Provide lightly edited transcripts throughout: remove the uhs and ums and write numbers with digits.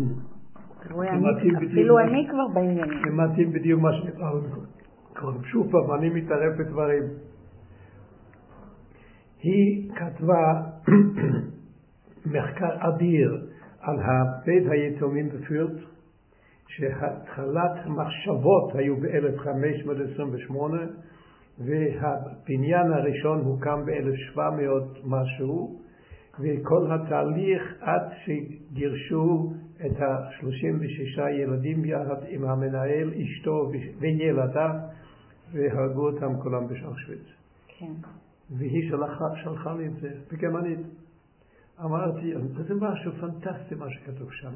אפילו אני כבר בעניינים. זה מתאים בדיוק מה שנקרא. שוב פעם, אני מתערב בדברים. היא כתבה מחקר אדיר על בית היתומים בפילד, שהתחלת המחשבות היו ב-1528, והבניין הראשון הוקם ב-1700 משהו, וכל התהליך עד שגירשו את ה-36 ילדים יחד עם המנהל, אשתו וילדיו, והרגו אותם כולם באושוויץ. כן. והיא שלחה לי את זה בגרמנית. אמרתי, זה משהו פנטסטי מה שכתוב שם.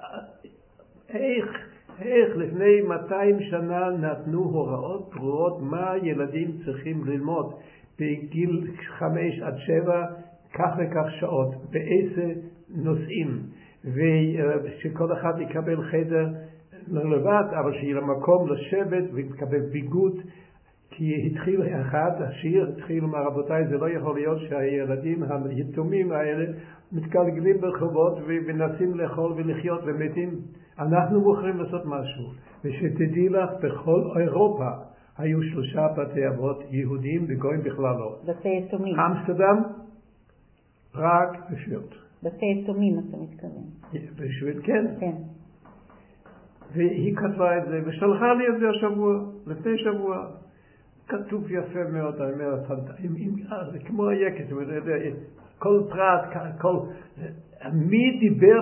איך לפני 200 שנה נתנו הוראות ברורות מה ילדים צריכים ללמוד בגיל 5 עד 7, כך וכך שעות, באיזה נושאים, ושכל אחד יקבל חדר לא לבד, אבל שיהיה למקום לשבת ויקבל ביגוד, כי התחיל אחד, השיר התחיל רבותיי, זה לא יכול להיות שהילדים היתומים האלה מתגלגלים ברחובות ומנסים לאכול ולחיות ומתים. אנחנו מוכרים לעשות משהו. ושתדעי לך, בכל אירופה היו 3 בתי אבות יהודים וגויים בכלל לא. בתי יתומים. אמסטרדם, פראג ופילד. בתי יתומים אתה מתכוון. בשביל כן. כן. והיא כתבה את זה ושלחה לי את זה השבוע, לפני שבוע. כתוב יפה מאוד, אני אומר, זה כמו היקס, כל פרט, מי דיבר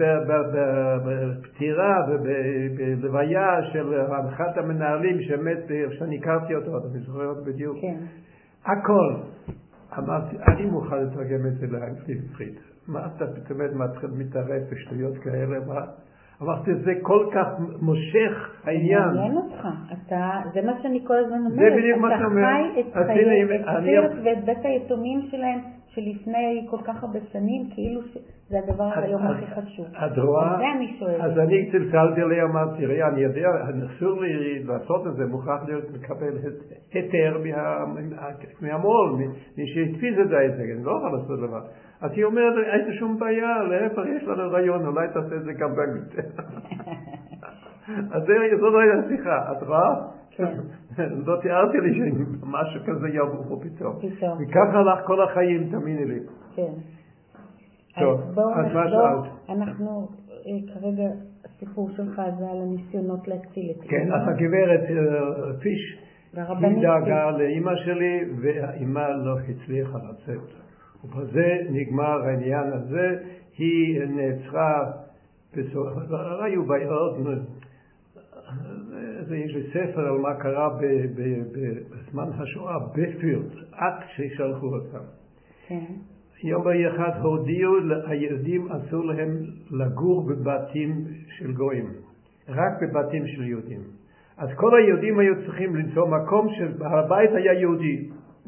בפטירה ובלוויה של אחד המנהלים שמת, שאני הכרתי אותו, אני זוכר אותו בדיוק. כן. הכל. אמרתי, אני מוכן לתרגם את זה לאנגלית עברית. מה אתה פתאום מתערב בשטויות כאלה? אמרתי, זה כל כך מושך העניין. מעניין אותך. זה מה שאני כל הזמן אומרת. זה בדיוק מה שאני אומרת. אתה חי את פילד ואת בית היתומים שלהם שלפני כל כך הרבה שנים, כאילו זה הדבר היום הכי חשוב. את רואה? זה אני שואלת. אז אני צלצלתי לי, אמרתי, תראי, אני יודע, אסור לי לעשות את זה, מוכרח להיות מקבל היתר מהמול, מי שהתפיס את זה, אני לא יכול לעשות לבד. אז היא אומרת, אין שום בעיה, להפך, יש לנו רעיון, אולי תעשה את זה גם באנגלית. אז זאת הייתה שיחה, את רואה? כן. לא תיארתי לי שמשהו כזה יבוא פה פתאום. וככה הלך כל החיים, תאמיני לי. כן. טוב, אז מה שאלת? אנחנו כרגע, הסיפור שלך זה על הניסיונות להציל את זה. כן, אז הגברת פיש, היא דאגה לאמא שלי, והאמא לא הצליחה לצאת. ובזה נגמר העניין הזה, היא נעצרה, היו בעיות, יש לי ספר על מה קרה בזמן השואה בפילד, עד ששלחו אותם. כן. יום אחד הודיעו, היהודים אסור להם לגור בבתים של גויים, רק בבתים של יהודים. אז כל היהודים היו צריכים למצוא מקום שהבית היה יהודי.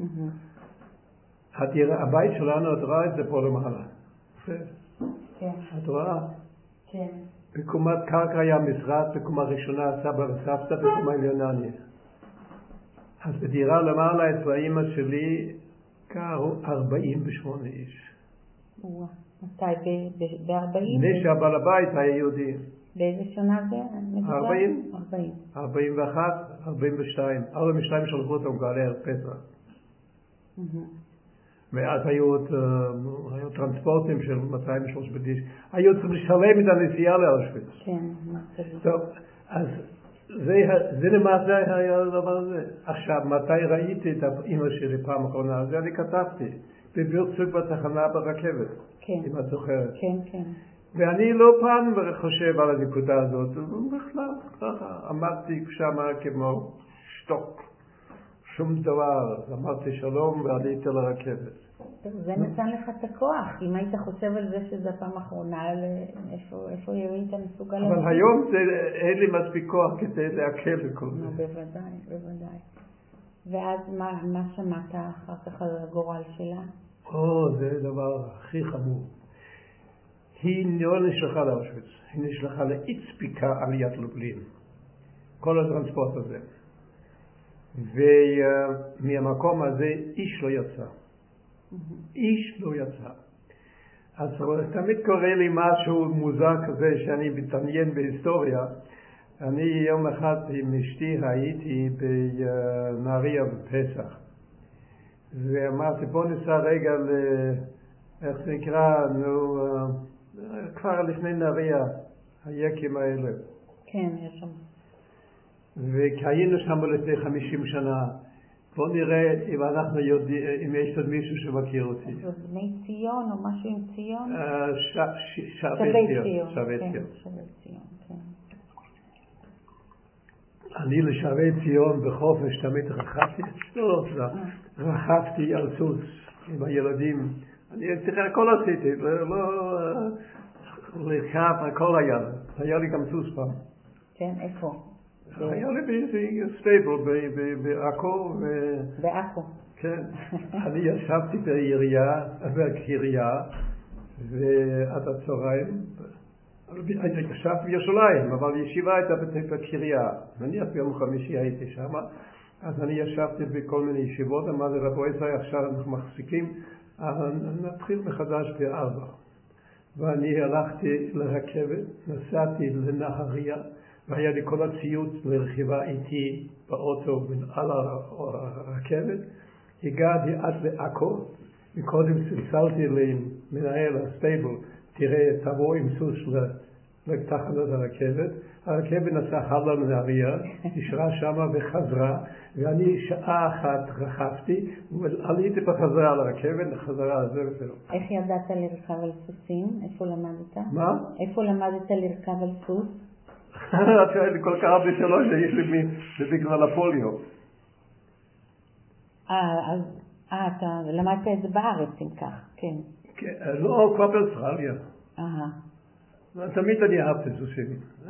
הבית שלנו, את רואה את זה פה למעלה. כן. את רואה? כן. בקומת קרקע היה משרד, בקומה ראשונה סבא וסבתא, בקומה עליונה אני. אז בדירה למעלה אצל האמא שלי גרו 48 איש. מתי? ב-40? לפני שהבעל הבית היה יהודי. באיזה שנה זה? 40. 41, 42. 42 שלחו אותם גלי פטרה. ואז היו טרנספורטים של 203 בדיש. היו צריכים לשלם את הנסיעה לאושוויץ. כן. טוב, אז זה למעשה היה הדבר הזה. עכשיו, מתי ראיתי את אמא שלי פעם אחרונה? זה אני כתבתי. בבירצוג בתחנה ברכבת. כן. אם את זוכרת. כן, כן. ואני לא פעם חושב על הנקודה הזאת. בכלל, ככה, עמדתי שם כמו שטוק. שום דבר. אמרתי שלום ועליתי לרכבת. זה נתן לך את הכוח. אם היית חושב על זה שזה הפעם האחרונה, איפה היית מסוגל? אבל היום אין לי מספיק כוח כדי להקל לכל זה. בוודאי, בוודאי. ואז מה שמעת אחר כך על הגורל שלה? זה דבר הכי חמור. היא לא נשלחה לאושוויץ, היא נשלחה לאיצפיקה עליית לובלין. כל הטרנספורט הזה. ומהמקום הזה איש לא יצא. איש לא יצא. אז תמיד קורה לי משהו מוזר כזה שאני מתעניין בהיסטוריה. אני יום אחד עם אשתי הייתי בנהריה בפסח. ואמרתי בוא ניסע רגע איך זה נקרא, כבר לפני נהריה, היקים האלה. כן, יש שם. והיינו שם לפני 50 שנה. בוא נראה אם אנחנו יודעים, אם יש עוד מישהו שמכיר אותי. אז בני ציון או משהו עם ציון? שבי ציון. כן. אני לשבי ציון בחופש תמיד רכבתי על סוס עם הילדים. אני הכל עשיתי, לא לרכב, הכל היה לי גם סוס פעם. כן, איפה? היה לי באיזה סטייבל בעכו. בעכו. כן. אני ישבתי בקריה ועד הצהריים. אני ישבתי בירושלים, אבל ישיבה הייתה בקריה. נניח ביום חמישי הייתי שם. אז אני ישבתי בכל מיני ישיבות. אמרתי רבו ישראל, עכשיו אנחנו מחזיקים. נתחיל מחדש ב-4. ואני הלכתי לרכבת, נסעתי לנהריה. והיה לי כל הציוד לרכיבה איתי באוטו על הרכבת. הגעתי עד לעכו, וקודם צלצלתי למנהל הסטייבל, תראה, תבוא עם סוס לתחנת הרכבת. הרכבת נסעה הלאה לנהריה, נשארה שמה וחזרה, ואני שעה אחת רכבתי, ועליתי בחזרה על הרכבת, לחזרה על זה וזהו. איך ידעת לרכב על סוסים? איפה למדת? מה? איפה למדת לרכב על סוס? את שואלת לי כל כך הרבה שלוש שיש לי בגלל הפוליו. אתה למדת את זה בארץ אם כך, כן. לא, כבר באוסטרליה. תמיד אני אהבתי סוסים.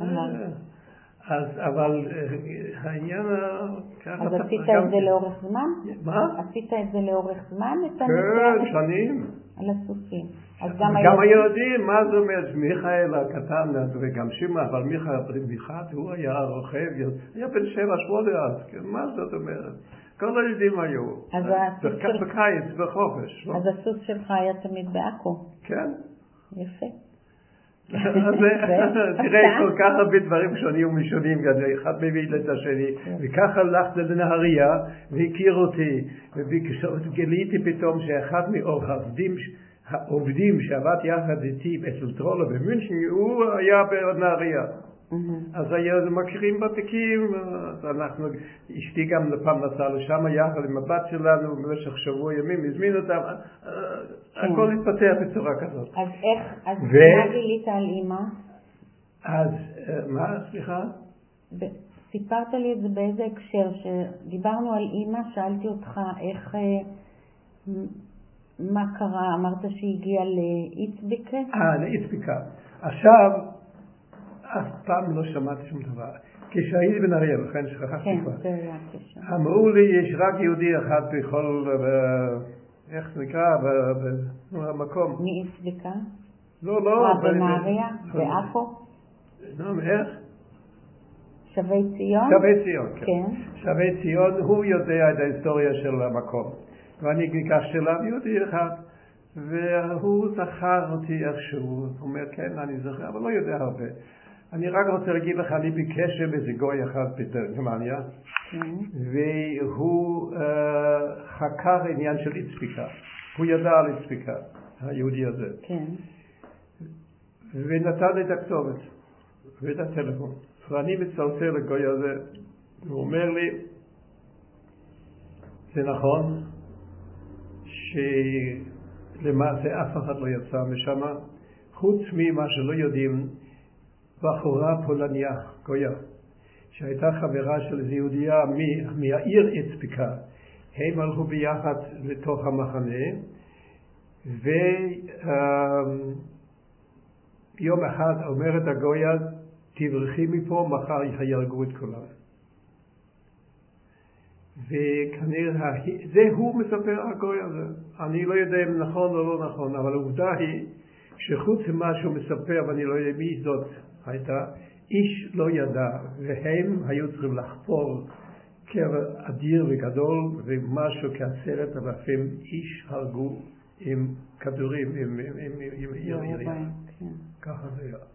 אבל העניין... אז עשית את זה לאורך זמן? מה? עשית את זה לאורך זמן? כן, שנים. על הסוסים. גם הילדים, מה זה אומר? מיכאל הקטן וגם שימה, אבל מיכאל הוא היה רוכב, היה בן 7-8 אז, מה זאת אומרת? כל הילדים היו, בקיץ, בחופש. אז הסוס שלך היה תמיד בעכו? כן. יפה. תראה כל כך הרבה דברים שונים ומשונים, אחד מביא את השני, וככה הלכתי לנהריה והכיר אותי, וגיליתי פתאום שאחד העובדים שעבד יחד איתי אצל טרולה במינכן, הוא היה בנהריה. אז היו מכירים ותיקים, אשתי גם לפעם נסעה לשם יחד עם הבת שלנו, במשך שבוע ימים הזמין אותם, הכל התפתח בצורה כזאת. אז מה גילית על אמא? אז מה, סליחה? סיפרת לי את זה באיזה הקשר, שדיברנו על אמא, שאלתי אותך איך, מה קרה, אמרת שהיא הגיעה לאיצביקה? לאיצביקה. עכשיו, אף פעם לא שמעתי שום דבר. כשהייתי בנהריה, לכן שכחתי כבר. אמרו לי, יש רק יהודי אחד בכל, איך זה נקרא, במקום. מאיצביקה? לא. בנהריה? בעכו? לא, איך? שבי ציון? שבי ציון, כן. שבי ציון, הוא יודע את ההיסטוריה של המקום. ואני ניגשתי אליו יהודי אחד, והוא זכר אותי איכשהו. הוא אומר, כן, אני זוכר, אבל לא יודע הרבה. אני רק רוצה להגיד לך, אני בקשר באיזה גוי אחד בגרמניה, והוא חקר עניין של איצביקה. הוא ידע על איצביקה, היהודי הזה. כן. ונתן לי את הכתובת ואת הטלפון. ואני מצלצל לגוי הזה, הוא אומר לי, זה נכון שלמעשה אף אחד לא יצא משם, חוץ ממה שלא יודעים, בחורה פולניה, גויה, שהייתה חברה של איזו יהודייה מהעיר איצביקה. הם הלכו ביחד לתוך המחנה, ויום אחד אומרת הגויה, תברחי מפה, מחר יהרגו את כולם. וכנראה, זה הוא מספר הגוי הזה. אני לא יודע אם נכון או לא נכון, אבל העובדה היא שחוץ ממה שהוא מספר, ואני לא יודע מי זאת הייתה, איש לא ידע, והם היו צריכים לחפור קבר אדיר וגדול, ומשהו כ10,000 איש הרגו עם כדורים, עם ירייה. ככה זה היה.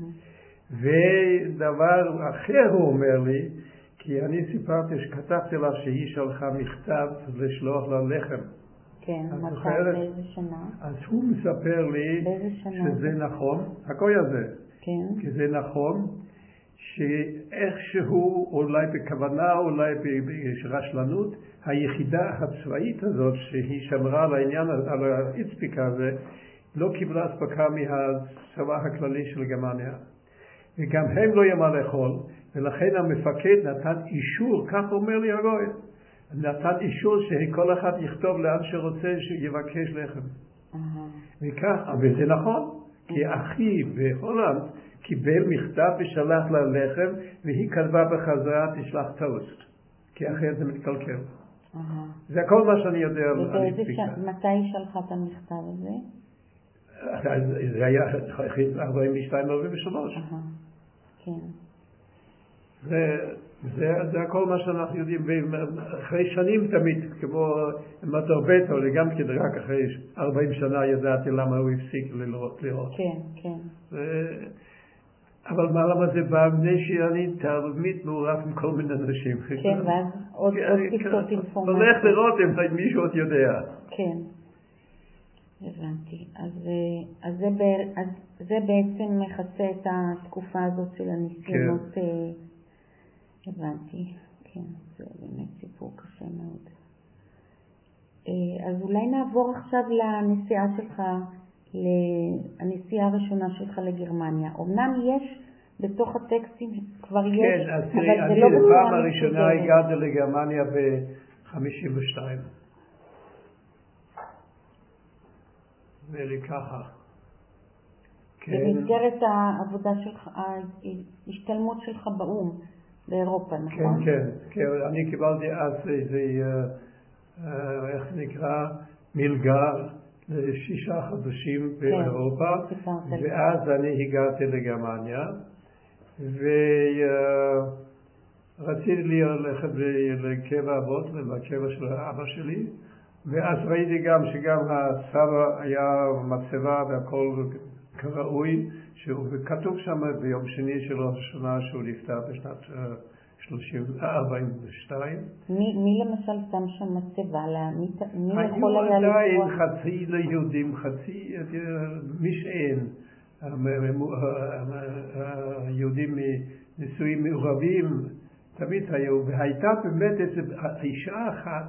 ודבר אחר הוא אומר לי, כי אני סיפרתי שכתבתי לה שהיא שלחה מכתב לשלוח לה לחם. כן, מתי, באיזה שנה? אז הוא מספר לי שזה נכון, הקוי הזה. כן. כי זה נכון, שאיכשהו, אולי בכוונה, אולי ברשלנות, היחידה הצבאית הזאת, שהיא שמרה על העניין, על האיצפיקה הזה, לא קיבלה אספקה מהצבא הכללי של גרמניה. וגם הם לא ימה לאכול, ולכן המפקד נתן אישור, כך אומר לי הגוי, נתן אישור שכל אחד יכתוב לאן שרוצה שיבקש לחם. וכך, וזה נכון, כי אחי בהולנד קיבל מכתב ושלח לה לחם, והיא כתבה בחזרה תשלח טוסט, כי אחרת זה מתקלקל. זה כל מה שאני יודע על איצפיקה. מתי היא שלחה את המכתב הזה? זה היה 42-43. כן. זה הכל מה שאנחנו יודעים, אחרי שנים תמיד, כמו מטרבטו, גם כן רק אחרי 40 שנה ידעתי למה הוא הפסיק לראות. כן, כן. אבל למה זה בא? מפני שאני תמיד מעורב עם כל מיני אנשים. כן, ואז עוד טיפות אינפורמציה. הולך לראות אם מישהו עוד יודע. כן. הבנתי. אז זה בעצם מחצה את התקופה הזאת של הניסיונות. הבנתי. כן, זה באמת סיפור קשה מאוד. אז אולי נעבור עכשיו לנסיעה שלך, לנסיעה הראשונה שלך לגרמניה. אמנם יש בתוך הטקסטים כבר יש, כן, אז תראי, אני בפעם הראשונה הגעתי לגרמניה ב-52. נראה לי ככה. במסגרת העבודה שלך, ההשתלמות שלך באום, באירופה, נכון? כן. אני קיבלתי אז איזה, איך נקרא, מלגה ל6 חודשים באירופה, ואז אני הגעתי לגרמניה, ורציתי ללכת לקבע אבות, לקבע של אבא שלי, ואז ראיתי גם שגם הסבא היה מצבה והכל כראוי, וכתוב שם ביום שני של ראש השנה שהוא נפטר בשנת 42. מי למשל שם שם מצבה? מי יכול היה לקרוא? היו עדיין חצי ליהודים, חצי מי שאין. היהודים נישואים מעורבים תמיד היו, והייתה באמת איזו אישה אחת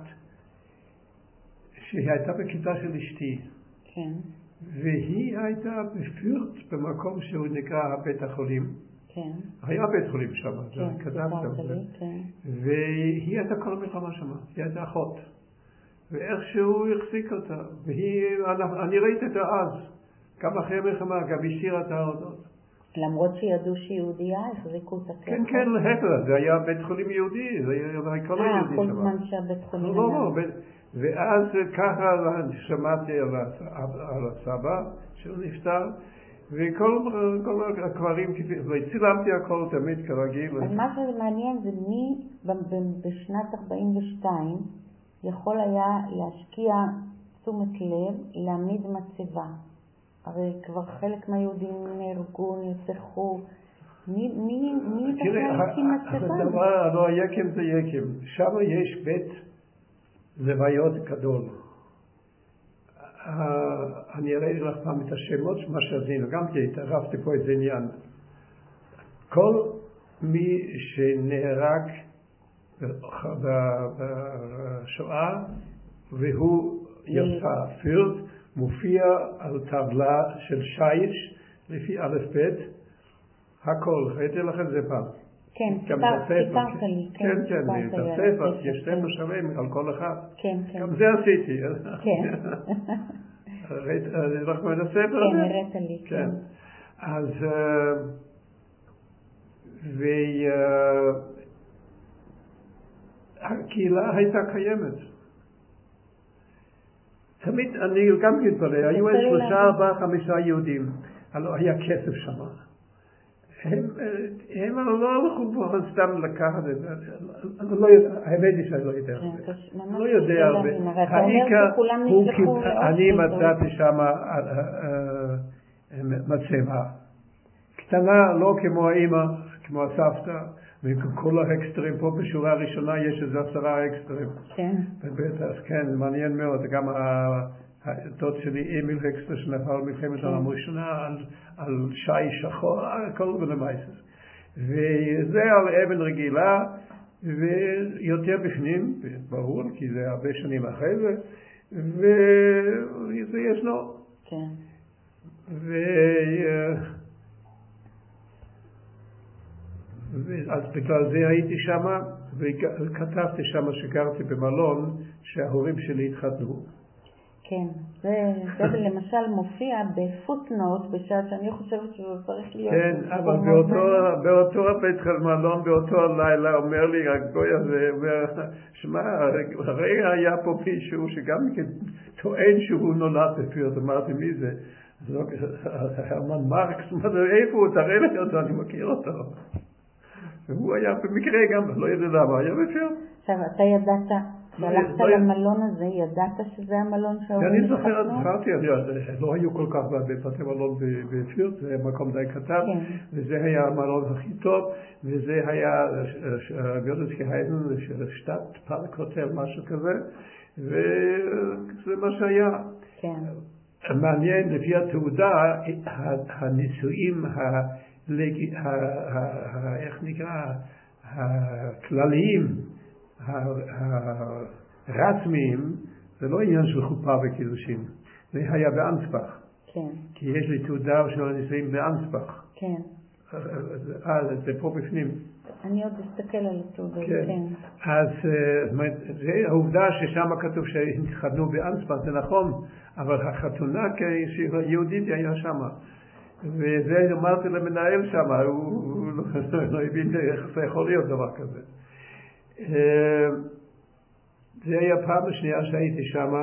שהיא הייתה בכיתה של אשתי. כן. והיא הייתה בפירט במקום שהוא נקרא בית החולים. כן. היה בית חולים שם, כן, סיפרת לי, כן. והיא הייתה כל המלחמה שם, היא הייתה אחות. ואיכשהו החזיק אותה, אני ראיתי אותה אז, גם אחרי המלחמה, גם השאירה את ההודות. למרות שידעו שהיא יהודייה, החזיקו אותה ככה? כן, להפך, זה היה בית חולים יהודי, זה היה כל היהודי שם. כל זמן שהבית חולים היה. לא, ואז ככה שמעתי על הסבא שהוא נפטר, וכל הקברים, וצילמתי הכל תמיד כרגיל. אז מה שזה מעניין זה מי בשנת 42 יכול היה להשקיע תשומת לב, להעמיד מצבה. הרי כבר חלק מהיהודים נהרגו, נרצחו. מי בכלל הקים מצבה? הדבר, לא, היקם זה יקם. שם יש בית לוויות גדול. אני אראה לך פעם את השמות, מה שעשינו, גם כי התערבתי פה איזה עניין. כל מי שנהרג בשואה והוא יצא פירט, מופיע על טבלה של שיש לפי א' ב', הכל. ראיתי לכם זה פעם. כן, סיפרת לי. כן, את הספר, יש ספר שלם על כל אחד. כן. גם זה עשיתי. כן. ראית לך את הספר? כן, הראית לי. כן. אז, והקהילה הייתה קיימת. תמיד אני גם מתפלא, היו 3, 4, 5 יהודים, הלוא היה כסף שם. הם לא הלכו פה סתם לקחת את זה. האמת היא שאני לא יודע. לא יודע הרבה. אני מצאתי שם מצבה. קטנה, לא כמו האמא, כמו הסבתא, וכל האקסטרים פה בשורה הראשונה יש איזה 10 אקסטרים. כן. אז כן, מעניין מאוד. גם הדוד שלי, אמיל הקסטר, שנפל מלחמת העולם הראשונה, על שי שחור, הכל ולמייסס. וזה על אבן רגילה, ויותר בפנים, ברור, כי זה הרבה שנים אחרי זה, וזה ישנו. כן. אז בגלל זה הייתי שם, וכתבתי שם שגרתי במלון, שההורים שלי התחתנו. כן, זה למשל מופיע בפוטנוט, בשעה שאני חושבת שהוא צריך להיות... כן, אבל באותו בית מלון, באותו לילה, אומר לי הגוי הזה, שמע, הרי היה פה מישהו שגם טוען שהוא נולד בפיוט, אמרתי מי זה? הרמן מרקס, איפה הוא? תראה לי אותו, אני מכיר אותו. והוא היה במקרה גם, לא יודע למה, היה בפיוט. עכשיו, אתה ידעת... כשהלכת למלון הזה, ידעת שזה המלון שההורים אני זכרתי, לא היו כל כך בבתי מלון בפיוט, זה מקום די קטן, וזה היה המלון הכי טוב, וזה היה ויודסקי היידן, שטאט, פארק הוטל, משהו כזה, וזה מה שהיה. מעניין, לפי התעודה, הנישואים, איך נקרא, הכלליים, הרשמיים, זה לא עניין של חופה וקידושין, זה היה באנסבך. כן. כי יש לי תעודה של הנישואים באנסבך. כן. זה פה בפנים. אני עוד אסתכל על התעודה. כן. אז זה העובדה ששם כתוב שהתחתנו באנסבך, זה נכון, אבל החתונה כיהודית היה שם. וזה אמרתי למנהל שם, הוא לא הבין איך זה יכול להיות דבר כזה. זה היה פעם השנייה שהייתי שם,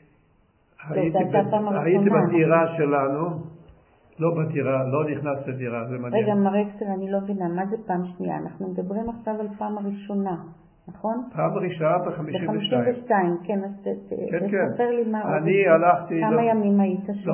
הייתי בדירה שלנו, לא בדירה, לא נכנס לדירה, זה מעניין. רגע, מר אקסטר, אני לא מבינה, מה זה פעם שנייה? אנחנו מדברים עכשיו על פעם הראשונה, נכון? פעם ראשונה ב-52. ב-52, כן, אז תספר לי מה עוד. אני הלכתי... כמה ימים היית שם?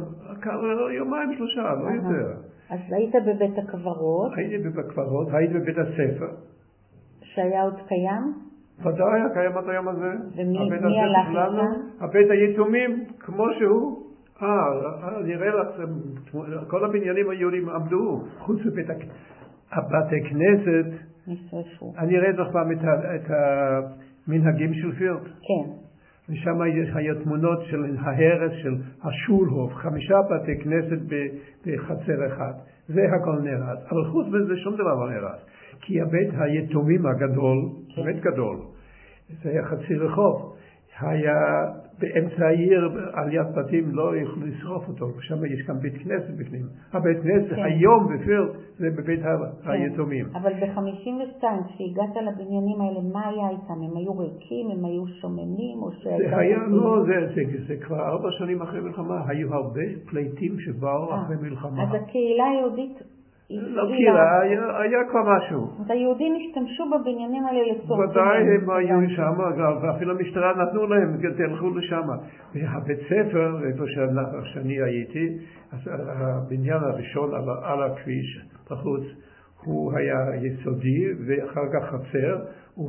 יומיים 3, לא יותר. אז היית בבית הקברות? הייתי בבית הקברות, הייתי בבית הספר. שהיה עוד קיים? ודאי, היה קיים עד היום הזה. ומי הלך לשם? הבית היתומים, כמו שהוא. נראה לך, כל הבניינים היהודים עמדו, חוץ מבית הבתי כנסת. נשרפו. אני אראה לך פעם את המנהגים של פירט. כן. ושם היה תמונות של ההרס של השולהוף, 5 בתי כנסת בחצר אחד. זה הכל נראה. אבל חוץ מזה שום דבר לא נראה. כי הבית היתומים הגדול, בית גדול, זה היה חצי רחוב, היה באמצע העיר על יד בתים, לא יכלו לשרוף אותו, ושם יש גם בית כנסת בפנים. הבית כנסת היום בפירט זה בבית היתומים. אבל ב-52 כשהגעת לבניינים האלה, מה היה איתם? הם היו ריקים, הם היו שוממים? זה היה, לא, זה כבר 4 שנים אחרי מלחמה, היו הרבה פליטים שבאו אחרי מלחמה. אז הקהילה היהודית... לא קהילה, היה כבר משהו. אז היהודים השתמשו בבניינים האלה לצורך... ודאי הם היו שם, ואפילו המשטרה נתנו להם, תלכו לשם. והבית ספר, איפה שאני הייתי, הבניין הראשון על הכביש בחוץ, הוא היה יסודי, ואחר כך חצר,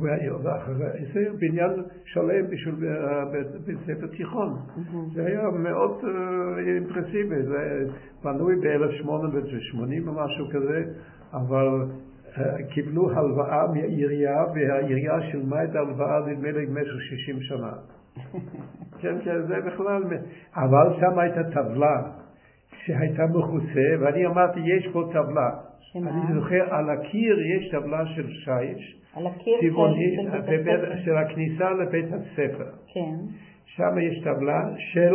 זה בניין שלם בשביל בית ספר תיכון. זה היה מאוד אימפרסיבי, זה בנוי ב-1880 או משהו כזה, אבל קיבלו הלוואה מהעירייה, והעירייה שילמה את ההלוואה נדמה לי במשך 60 שנה. כן, זה בכלל, אבל שם הייתה טבלה שהייתה מחוצה, ואני אמרתי יש פה טבלה. אני זוכר על הקיר יש טבלה של שיש, על הקיר של הכניסה לבית הספר. כן. שם יש טבלה של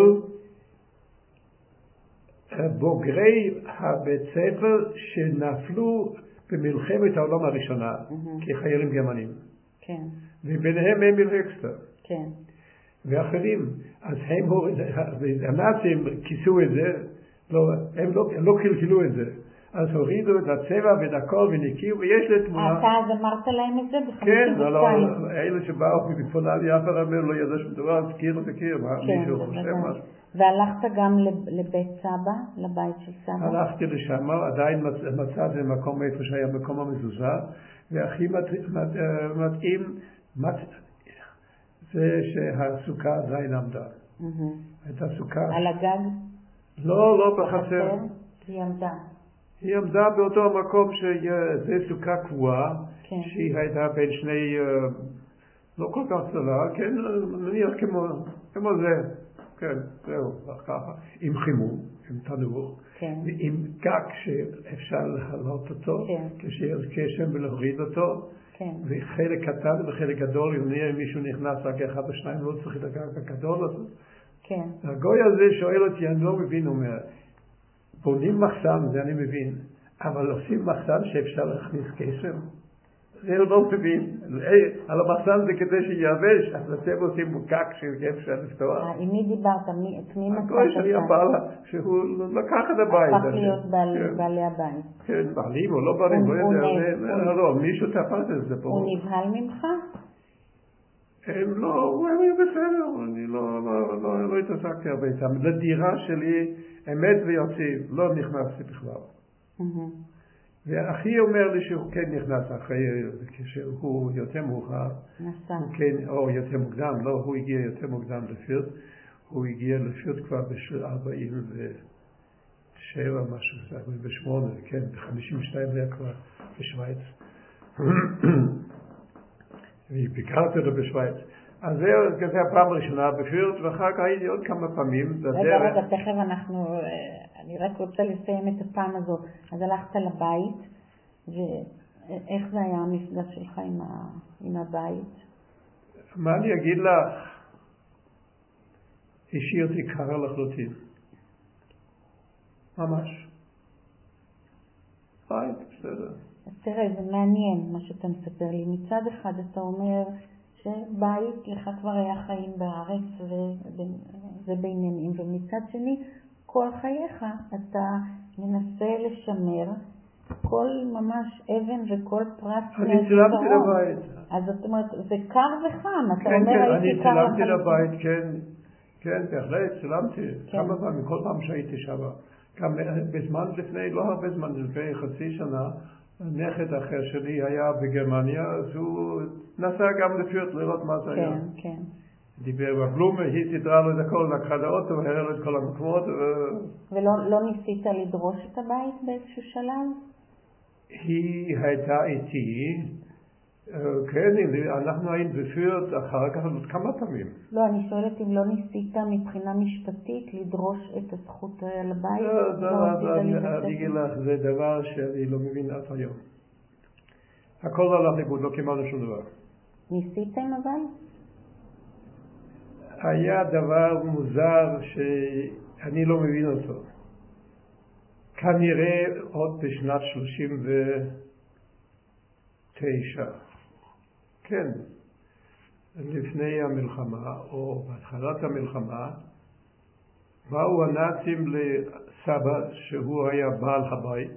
בוגרי הבית ספר שנפלו במלחמת העולם הראשונה כחיילים גרמנים. כן. וביניהם אמיל הקסטר. כן. ואחרים. אז הנאצים כיסו את זה, הם לא קלקלו את זה. אז הורידו את הצבע ואת הכל ונקיעו, ויש לי תמונה. אתה אז אמרת להם את זה ב-52? כן, אלה שבאו מפולניה, אף אחד אומר לא ידע שום דבר, אז קיר וקיר, מישהו חושב משהו. והלכת גם לבית סבא, לבית של סבא? הלכתי לשם, עדיין מצאתי מקום איפה שהיה מקום המזוזה, והכי מתאים זה שהסוכה עדיין עמדה. הייתה סוכה. על הגג? לא בחצר. היא עמדה. היא עמדה באותו המקום שזה סוכה קבועה, שהיא הייתה בין שני, לא כל כך גדולה, כן, נניח כמו זה. כן, זהו, ככה, עם חימום, עם תנור, ועם גג שאפשר להעלות אותו, כשיש גשם ולהוריד אותו, וחלק קטן וחלק גדול, אם מישהו נכנס רק אחד או שניים, לא צריך את הגג הגדול הזה. הגוי הזה שואל אותי, אני לא מבין, הוא אומר, בונים מחסן, זה אני מבין, אבל עושים מחסן שאפשר להכניס גשם? זה לא מבין. על המחסן זה כדי שיבש, אז אתם עושים מוקק שאפשר לפתוח. עם מי דיברת? את מי מצאת? הגוי שלי הבעלה, שהוא לקח את הבית. הפך להיות בעלי הבית. כן, בעלים או לא בעלים, לא יודע. לא, מישהו תפס את זה פה. הוא נבהל ממך? לא, הוא היה בסדר, אני לא התעסקתי הרבה איתם. לדירה שלי, אמת ויציב, לא נכנסתי בכלל. ואחי אומר לי שהוא כן נכנס אחרי, כשהוא יותר מאוחר, או יותר מוקדם, לא, הוא הגיע יותר מוקדם לפירט, הוא הגיע לפירט כבר בשביל 47, משהו, 48, כן, ב-52 היה כבר בשוויץ. וביקרתי אותו בשוויץ. אז זה הפעם הראשונה בפירט, ואחר כך הייתי עוד כמה פעמים. רגע, תכף אני רק רוצה לסיים את הפעם הזאת. אז הלכת לבית, ואיך זה היה המפגש שלך עם הבית? מה אני אגיד לך? השאיר אותי קר לחלוטין. ממש. בית, בסדר. תראה, זה מעניין מה שאתה מספר לי. מצד אחד אתה אומר שבית לך כבר היה חיים בארץ ובעניינים, ומצד שני כל חייך אתה מנסה לשמר כל ממש אבן וכל פרט. אני צילמתי לבית. אז זאת אומרת, זה קר וחם, אתה כן, אומר כן, הייתי קר אני צילמתי לבית, כן, בהחלט, צילמתי. כמה פעמים, כל פעם שהייתי שם. גם בזמן לפני, לא הרבה זמן, לפני חצי שנה, נכד אחר שלי היה בגרמניה, אז הוא נסע גם לפירט לראות מה זה היה. כן, כן. דיבר בבלומה, היא סידרה לו את הכל, לקחה לאוטו, והראה לו את כל המקומות. ולא ניסית לדרוש את הבית באיזשהו שלב? היא הייתה איתי, כן, אנחנו היינו בפירט אחר כך עוד כמה פעמים. לא, אני שואלת אם לא ניסית מבחינה משפטית לדרוש את הזכות על הבית? אני אגיד לך, זה דבר שאני לא מבין עד היום. הכל הלך לאיבוד, לא קיבלנו שום דבר. ניסיתם אבל? היה דבר מוזר שאני לא מבין אותו. כנראה עוד בשנת 39. כן, לפני המלחמה, או בהתחלת המלחמה, באו הנאצים לסבא, שהוא היה בעל הבית,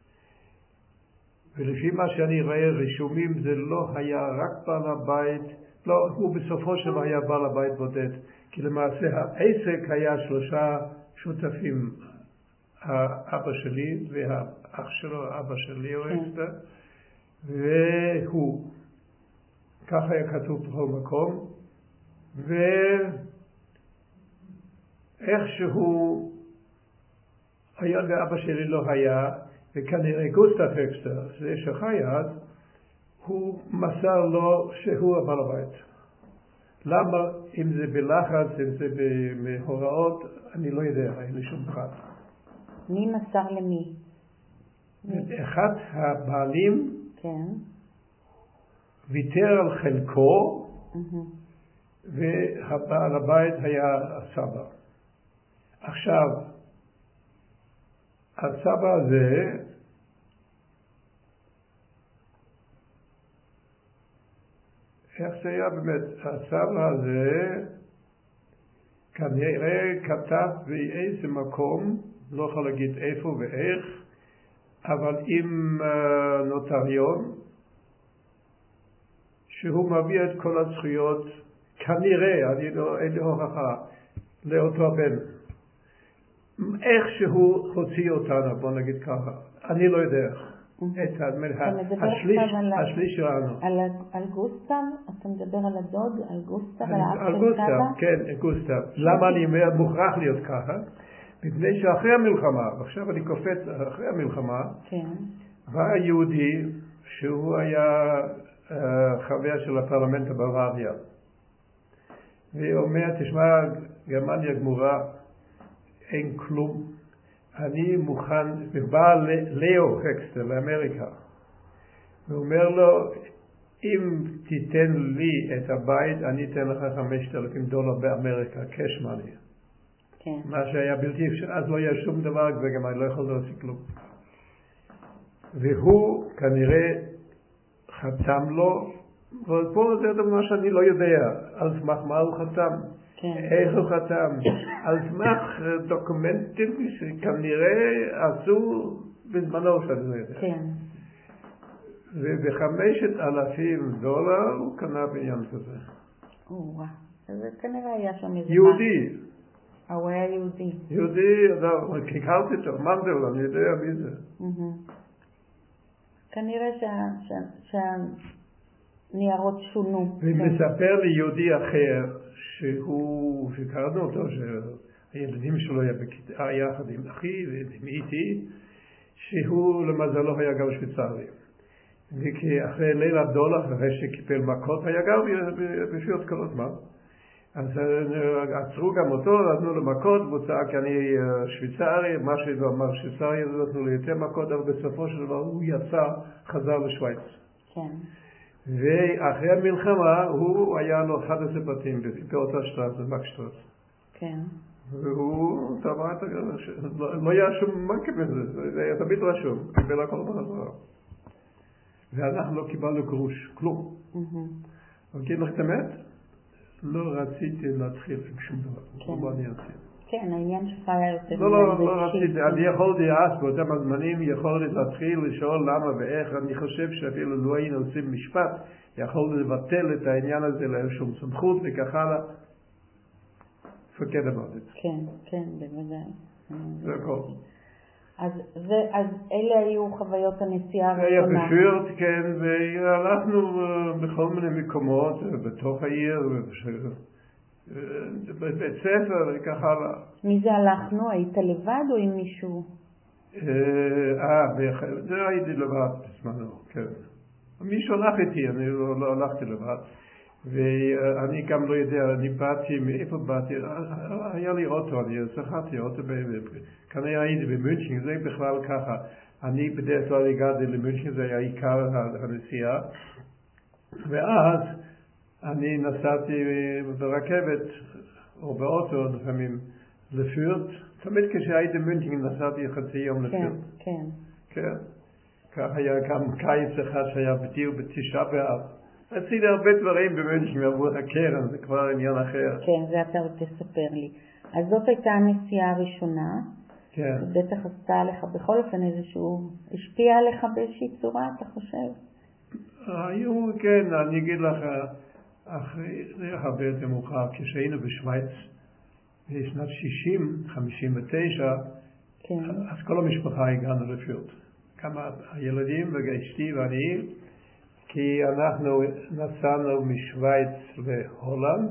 ולפי מה שאני רואה רשומים, זה לא היה רק בעל הבית, לא, הוא בסופו של דבר היה בעל הבית בודד, כי למעשה העסק היה 3 שותפים, האבא שלי והאח שלו, אבא שלי או אסתר, והוא. כך היה כתוב בכל מקום, ואיכשהו היה לאבא שלי לא היה, וכנראה גוסטף הקסטר, זה שחי אז, הוא מסר לו שהוא הבעל הבית. למה? אם זה בלחץ, אם זה בהוראות, אני לא יודע, אין לי שום פרט. מי מסר למי? אחד הבעלים, כן. ויתר על חלקו, והבעל הבית היה הסבא. עכשיו, הסבא הזה, איך זה היה באמת? הסבא הזה כנראה כתב באיזה מקום, לא יכול להגיד איפה ואיך, אבל עם נוטריון, שהוא מביא את כל הזכויות, כנראה, אין לי הוכחה, לאותו הבן. איך שהוא הוציא אותנו, בוא נגיד ככה, אני לא יודע. השליש שלנו. על גוסטב? אתה מדבר על הדוד? על גוסטב? על גוסטב, כן, גוסטב. למה אני אומר מוכרח להיות ככה? מפני שאחרי המלחמה, ועכשיו אני קופץ אחרי המלחמה, בא יהודי שהוא היה חבר של הפרלמנט בבוואריה. והיא אומרת, תשמע, גרמניה גמורה, אין כלום. אני מוכן, ובא לאו הקסטר לאמריקה. הוא אומר לו, אם תיתן לי את הבית, אני אתן לך $5,000 באמריקה, cash money. כן. מה שהיה בלתי אפשר, אז לא היה שום דבר, וגם אני לא יכול להוציא כלום. והוא כנראה חתם לו, ופה זה דבר שאני לא יודע, על סמך מה הוא חתם. כן. איך הוא חתם? על סמך דוקומנטים שכנראה עשו בזמנו שאני לא יודע. כן. וב$5,000 הוא קנה בניין כזה. אז כנראה היה שם איזה... יהודי. הוא היה יהודי. יהודי, הכרתי אותו, מנדל, אני יודע מי זה. כנראה שהניירות שונו. ומספר לי יהודי אחר, שקראנו אותו, שהילדים שלו היה יחד עם אחי ועם איתי, שהוא למזלו היה גם שוויצרי. וכי אחרי ליל $1, אחרי שקיפל מכות, היה גר בשביעות כל הזמן. אז עצרו גם אותו, נתנו לו מכות, והוא צעק, אני שוויצרי, מה שהוא אמר שוויצרי, נתנו לו יותר מכות, אבל בסופו של דבר הוא יצא, חזר לשוויץ. כן. ואחרי המלחמה הוא היה לו 11 בתים באותה שטרס, במקשטרס. כן. והוא טבע את הגרש, לא היה שום מנקה בזה, זה היה תמיד רשום, קיבל הכל בחזרה. ואנחנו לא קיבלנו גרוש, כלום. אגיד לך את האמת? לא רציתי להתחיל עם שום דבר, לא מעניין אותי. כן, העניין שלך היה יותר... לא רציתי, אני יכולתי אז באותם הזמנים, יכולתי להתחיל לשאול למה ואיך, אני חושב שאפילו לא היינו עושים משפט, יכולתי לבטל את העניין הזה לאיזשהו סמכות וכך הלאה. forget about it. כן, בוודאי. זה הכל. אז אלה היו חוויות הנסיעה הראשונה. היה בפיורט, כן, והלכנו בכל מיני מקומות, בתוך העיר, בבית ספר וכך הלאה. מי זה הלכנו? היית לבד או עם מישהו? זה הייתי לבד בזמנו, כן. מישהו הלך איתי, אני לא הלכתי לבד. ואני גם לא יודע, אני באתי, מאיפה באתי, היה לי אוטו, אני שכרתי אוטו, כנראה הייתי במונשן, זה בכלל ככה, אני בדרך כלל הגעתי למונשן, זה היה עיקר הנסיעה, ואז אני נסעתי ברכבת, או באוטו לפעמים, לפיורט, תמיד כשהייתי במונשן נסעתי חצי יום לפיורט. כן. כך היה גם קיץ אחד שהיה בדיוק בתשעה באב. עשיתי הרבה דברים במונשן עבור הקרן, זה כבר עניין אחר. כן, זה אתה עוד תספר לי. אז זאת הייתה הנסיעה הראשונה. כן. בטח עשתה עליך בכל אופן איזשהו, השפיע עליך באיזושהי צורה, אתה חושב? היו, כן, אני אגיד לך, אחרי זה הרבה יותר מאוחר, כשהיינו בשוויץ, בשנת 59, כן. אז כל המשפחה הגענו לפיורט. כמה הילדים ואשתי ואני, כי אנחנו נסענו משוויץ להולנד,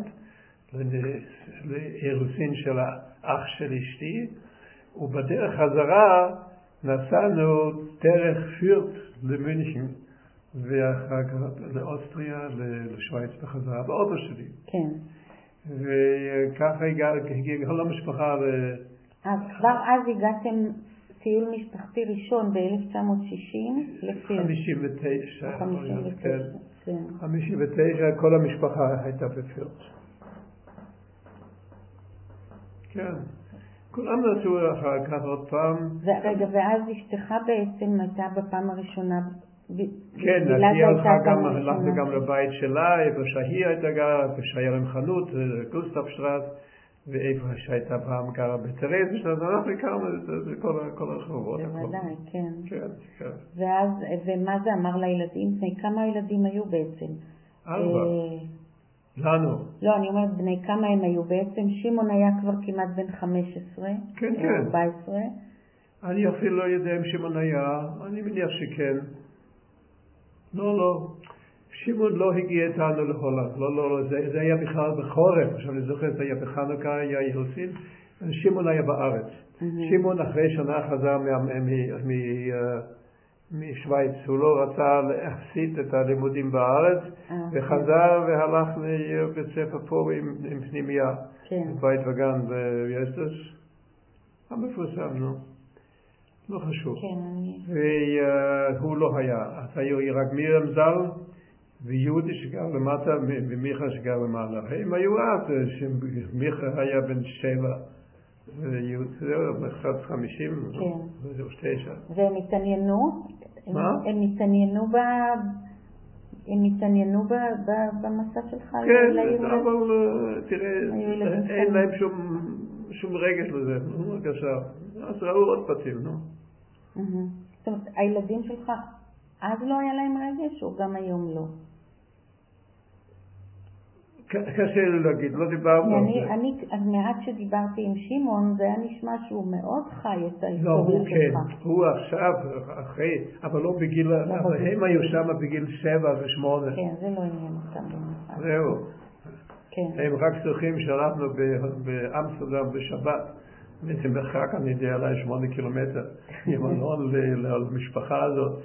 לאירוסין של האח של אשתי, ובדרך חזרה נסענו דרך פיורט למונשן, ואחר כך לאוסטריה, לשוויץ בחזרה, באוטו שלי. כן. וככה הגענו למשפחה. כבר אז הגעתם טיול משפחתי ראשון ב-1960 לפיורט. 59. 59, 59, כל המשפחה הייתה בפיורט. כן. כולם נסעו אחר כך עוד פעם. רגע, ואז אשתך בעצם הייתה בפעם הראשונה. כן, היא הלכנו גם לבית שלה, איפה שהיא הייתה גרה, איפה שהיה להם חנות, גוסטב שטרס, ואיפה שהייתה פעם גרה בטרז, אז אנחנו הכרנו את כל הרחובות. בוודאי, כן. כן, כן. ואז, ומה זה אמר לילדים? כמה ילדים היו בעצם? 4. לנו. לא, אני אומרת, בני כמה הם היו בעצם? שמעון היה כבר כמעט בן 15, כן, או כן. 14. אני אפילו לא יודע אם שמעון היה, אני מניח שכן. לא. שמעון לא הגיע איתנו להולנד, לא, זה היה בכלל בחורף, עכשיו אני זוכר, זה היה בחנוכה, היה יוסין, שמעון היה בארץ. שמעון אחרי שנה חזר משוויץ, הוא לא רצה להפסיד את הלימודים בארץ, וחזר והלך לבית ספר פה עם פנימייה, בית וגן ביסטוס, המפורסם, לא חשוב. והוא לא היה, אז היו רק מירם ז"ל, ויהודי שגר למטה ומיכה שגר למעלה. הם היו אז, שמיכה היה בן 7, ויהודי בחד 50, וזהו 9. והם התעניינו? מה? הם התעניינו במסע שלך? כן, אבל תראה, אין להם שום רגש לזה, בבקשה. אז ראו עוד בתים, זאת אומרת, הילדים שלך, אז לא היה להם רגש, או גם היום לא? קשה לי להגיד, לא דיברנו על זה. אז מעט שדיברתי עם שמעון, זה היה נשמע שהוא מאוד חי את ההיסטוריה שלך. לא, הוא כן, הוא עכשיו, אחרי, אבל לא בגיל, אבל הם היו שם בגיל 7 ו8. כן, זה לא עניין אותם במיוחד. זהו. כן. הם רק צריכים שהלכנו באמסטרדם בשבת, בעצם מרחק, אני יודע, עליי 8 קילומטר, ימנון למשפחה הזאת,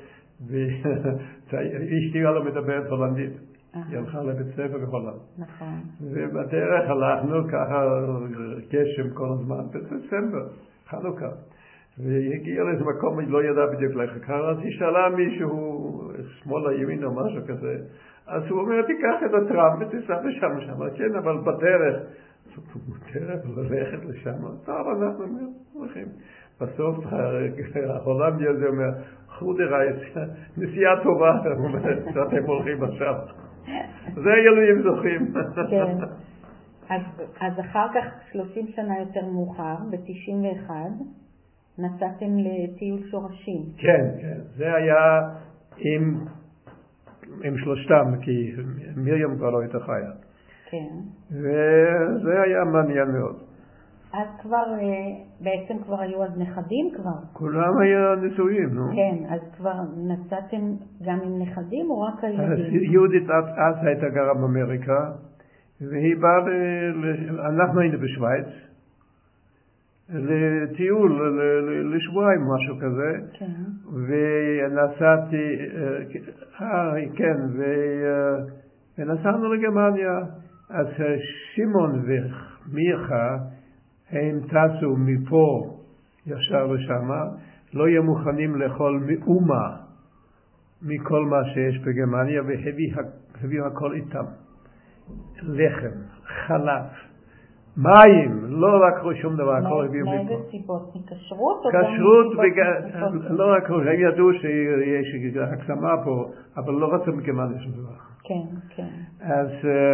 ואשתי לא מדברת הולנדית. היא הלכה לבית ספר בהולנד. נכון. ובדרך הלכנו ככה גשם כל הזמן, בדצמבר, חנוכה. והיא הגיעה לאיזה מקום, היא לא ידעה בדיוק איך קרה, אז היא שאלה מישהו, שמאלה ימין או משהו כזה, אז הוא אומר, תיקח את הטראם ותיסע לשם, כן, אבל בדרך, ללכת לשם, טוב, אנחנו הולכים. בסוף ההולנדי הזה אומר, חודי רייס, נסיעה טובה, הוא אומר, שאתם הולכים עכשיו. זה ילדים זוכים. כן. אז אחר כך, 30 שנה יותר מאוחר, ב-91, נסעתם לטיול שורשים. כן, כן. זה היה עם שלושתם, כי מרים כבר לא הייתה חיה. כן. וזה היה מעניין מאוד. אז כבר, בעצם כבר היו אז נכדים כבר? כולם היו נשואים, נו. כן, אז כבר נסעתם גם עם נכדים או רק הילדים? יהודית אז הייתה גרה באמריקה, והיא באה, אנחנו היינו בשוויץ, לטיול, לשבועיים, משהו כזה. כן. ונסעתי, כן, ונסענו לגרמניה. אז שמעון ומיכה, הם טסו מפה ישר לשם, לא היו מוכנים לאכול מאומה מכל מה שיש בגרמניה, והביאו הכל איתם. לחם, חלב, מים, לא לקחו שום דבר, הכל הביאו מפה. מאיזה סיבות? מכשרות? כשרות, לא רק, הם ידעו שיש הקסמה פה, אבל לא רצו מגרמניה שום דבר. כן, כן. אז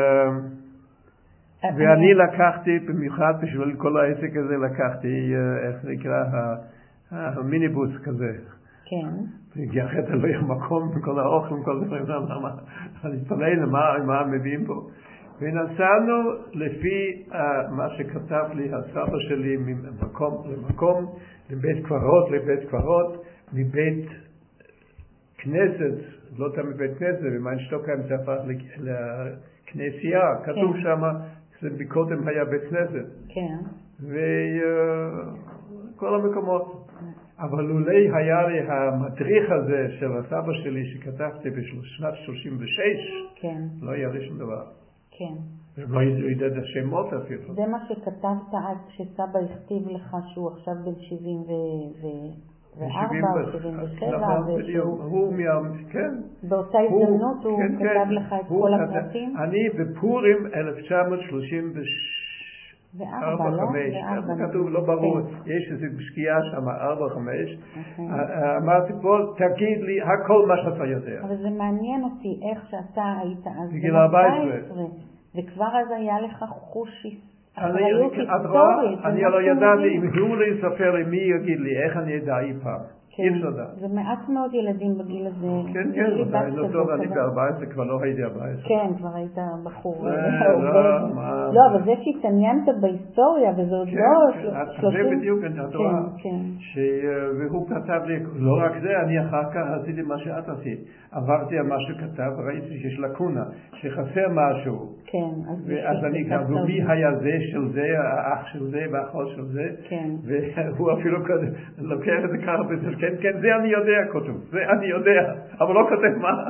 ואני לקחתי, במיוחד בשביל כל העסק הזה, לקחתי, איך נקרא, המיניבוס כזה. כן. אחרת לא היה מקום עם האוכל, עם כל הדברים, אני מתפלא מה מביאים פה. ונסענו לפי מה שכתב לי הסבא שלי ממקום למקום, מבית קברות לבית קברות, מבית כנסת, לא תמיד בית כנסת, במיינשטוקהיים זה הפך לכנסייה, כתוב שם, קודם היה בית כנסת. כן. וכל המקומות. אבל לולי היה לי המדריך הזה של הסבא שלי שכתבתי בשנת 36, כן. לא היה לי שום דבר. כן. לא ידע את השמות אפילו. זה מה שכתבת אז כשסבא הכתיב לך שהוא עכשיו בן 74 או 77. נכון, בדיוק. הוא כן. באותה הזדמנות הוא כתב לך את כל הפרטים? אני בפורים 1934, 5. כתוב, לא ברור, יש איזו שקיעה שם, 4-5. אמרתי פה, תגיד לי הכל מה שאתה יודע. אבל זה מעניין אותי איך שאתה היית אז בגיל 14. וכבר אז היה לך חוש אחריות היסטורית. אני לא ידעתי, אם הוא לא יספר לי, מי יגיד לי, איך אני ידע אי פעם? אי אפשר לדעת. זה מעט מאוד ילדים בגיל הזה. כן, אני ב-14 כבר לא הייתי 14. כן, כבר היית בחור. לא, אבל זה שהתעניינת בהיסטוריה, וזה עוד לא 30. זה בדיוק, את רואה. והוא כתב לי, לא רק זה, אני אחר כך עשיתי מה שאת עשית. עברתי על מה שכתב, ראיתי שיש לקונה, שחסר משהו. כן. אז אני גם, מי היה זה של זה, האח של זה והאחות של זה. כן. והוא אפילו לוקח את זה ככה בזה, כן, זה אני יודע כותב, זה אני יודע, אבל לא כותב מה.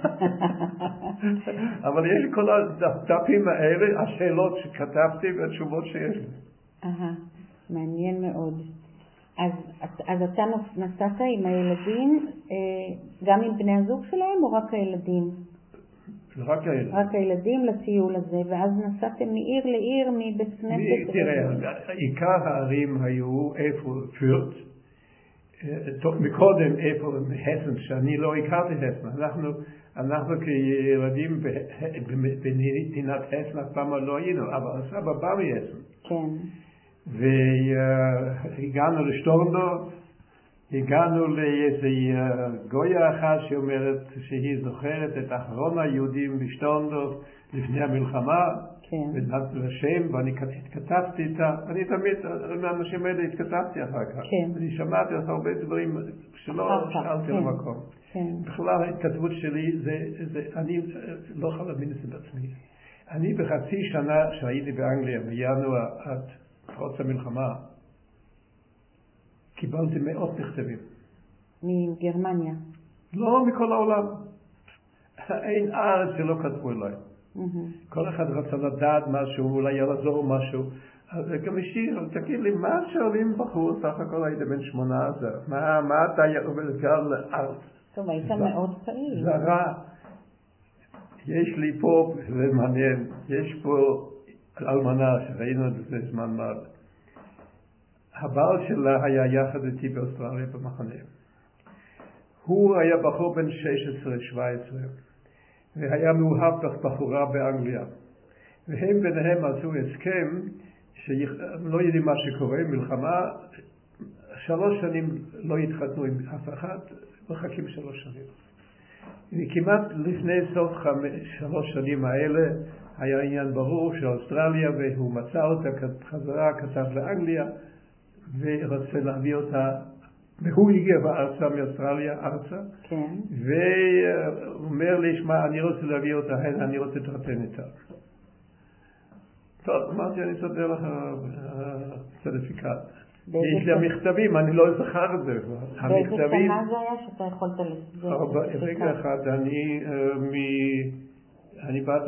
אבל יש כל הדפים האלה, השאלות שכתבתי והתשובות שיש לי. מעניין מאוד. אז אתה נסעת עם הילדים, גם עם בני הזוג שלהם או רק הילדים? רק הילדים לטיול הזה, ואז נסעתם מעיר לעיר, מבית כנסת? תראה, עיקר הערים היו איפה פורט, מקודם איפה הסן, שאני לא הכרתי הסן. אנחנו כילדים במדינת הסן אף פעם לא היינו, אבל סבא בא מהסן. כן. והגענו לשטורנדורף, הגענו לאיזה גויה אחת שאומרת שהיא זוכרת את אחרון היהודים בשטורנדורף לפני המלחמה. כן. ונתתי לשם, ואני התכתבתי איתה, אני תמיד, מהאנשים האלה התכתבתי אחר כך. כן. אני שמעתי על הרבה דברים שלא שאלתי למקום. כן. בכלל ההתכתבות שלי, אני לא יכול להבין את זה בעצמי. אני בחצי שנה שהייתי באנגליה, בינואר עד פרוץ המלחמה, קיבלתי מאות מכתבים. מגרמניה? לא, מכל העולם. אין ארץ שלא כתבו אליי. כל אחד רצה לדעת משהו, אולי יעזור משהו. אז גם השאיר, תגיד לי, מה שואלים בחור? סך הכל היית בן 18. מה אתה גר לארץ? טוב, היית מאוד פעיל. זרה. יש לי פה, זה מעניין, יש פה אלמנה שראינו את זה זמן מה. הבעל שלה היה יחד איתי באוסטרליה במחנה. הוא היה בחור בן 16-17. והיה מאוהב בחורה באנגליה. והם ביניהם עשו הסכם שהם לא יודעים מה שקורה, מלחמה, 3 שנים לא התחתנו עם אף אחד, מחכים 3 שנים. וכמעט לפני סוף 3 שנים האלה היה עניין ברור של אוסטרליה, והוא מצא אותה חזרה, כתב לאנגליה, ורצה להביא אותה, והוא הגיע בארצה מאוסטרליה ארצה, כן. והוא אומר לי, שמע, אני רוצה להביא אותה, אני רוצה להתחתן איתה. טוב, אמרתי, אני אסדר לך צרטיפיקט. יש לי המכתבים, אני לא זכר את זה. באיזה שנה זה היה שאתה יכולת לסדר? רגע אחד, אני באתי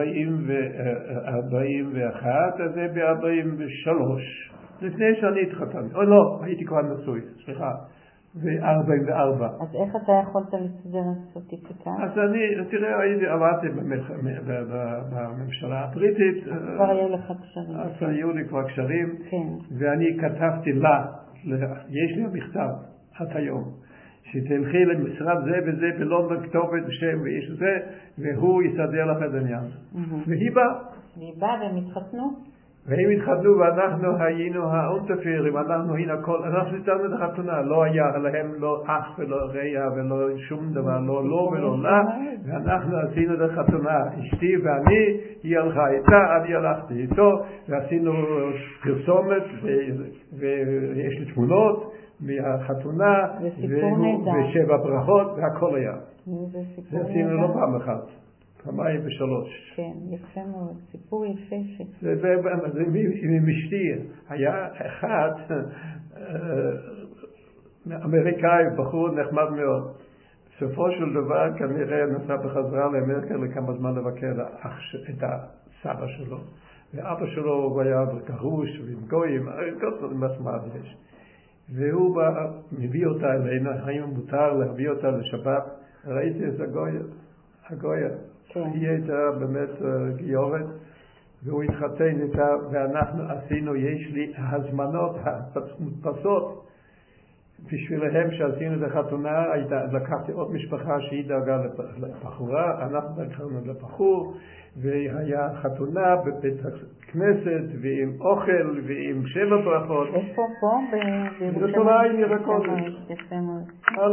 ב-41, אז זה ב-43. לפני שאני התחתנתי, או לא, הייתי כבר נשוי, סליחה, ב-44. אז איך אתה יכולת לסדר את סרטיפיקט? אז אני, עבדתי בממשלה הבריטית. כבר היו לך קשרים. אז היו לי כבר קשרים, כן. ואני כתבתי לה, יש לי מכתב, עד היום, שתלכי למשרד זה וזה בלונדון, כתובת שם ואיש זה, והוא יסדר לך את העניין. והיא באה. והם התחתנו? והם התחתנו ואנחנו היינו האונטרפיירים, אנחנו ניתנו את החתונה, לא היה להם לא אח ולא רע ולא שום דבר, לא ולא לא, ואנחנו עשינו את החתונה, אשתי ואני, היא הלכה איתה, אני הלכתי איתו, ועשינו פרסומת, ויש לי תמונות מהחתונה, ו7 ברכות, והכל היה. זה עשינו לא פעם אחת. 2003. כן, יפה מאוד, סיפור יפה. זה עם אשתי, היה אחד אמריקאי, בחור נחמד מאוד. בסופו של דבר כנראה נסע בחזרה לאמריקה לכמה זמן לבקר את הסבא שלו. ואבא שלו היה גרוש ועם גויים, כל מה יש. והוא מביא אותה אלינו, האם מותר להביא אותה לשבת, ראיתי את הגויה. היא הייתה באמת גיורת, והוא התחתן איתה, ואנחנו עשינו, יש לי הזמנות מודפסות בשבילהם שעשינו את החתונה, לקחתי עוד משפחה שהיא דאגה לבחורה, אנחנו דאגנו לבחור, והיה חתונה בבית הכנסת, ועם אוכל, ועם 7 ברכות. איפה פה? בירושלים, ירקות.